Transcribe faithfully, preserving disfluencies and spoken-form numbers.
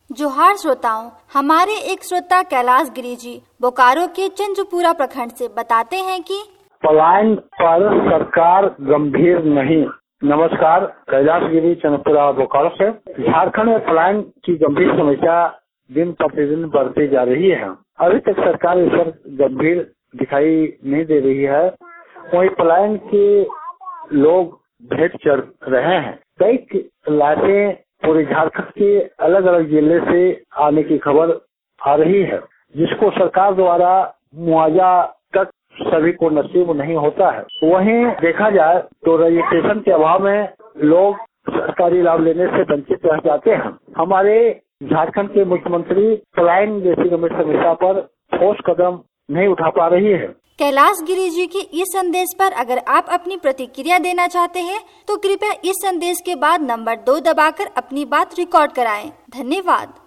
जोहार श्रोताओं, हमारे एक श्रोता कैलाश गिरी जी बोकारो के चंद्रपुरा प्रखंड से बताते हैं कि पलायन पर सरकार गंभीर नहीं। नमस्कार, कैलाश गिरी चंद्रपुरा बोकारो से। झारखंड में पलायन की गंभीर समस्या दिन प्रतिदिन बढ़ती जा रही है। अभी तक सरकार इस पर गंभीर दिखाई नहीं दे रही है। वही पलायन के लोग भेंट चढ़ रहे हैं। कई लाशें पूरे झारखंड के अलग अलग जिले से आने की खबर आ रही है, जिसको सरकार द्वारा मुआवजा तक सभी को नसीब नहीं होता है। वहीं देखा जाए तो रजिस्ट्रेशन के अभाव में लोग सरकारी लाभ लेने से वंचित रह जाते हैं। हमारे झारखंड के मुख्यमंत्री पलायन जैसी गंभीर समस्या पर ठोस कदम नहीं उठा पा रही है। कैलाश गिरी जी के इस संदेश पर अगर आप अपनी प्रतिक्रिया देना चाहते हैं तो कृपया इस संदेश के बाद नंबर दो दबाकर अपनी बात रिकॉर्ड कराएं। धन्यवाद।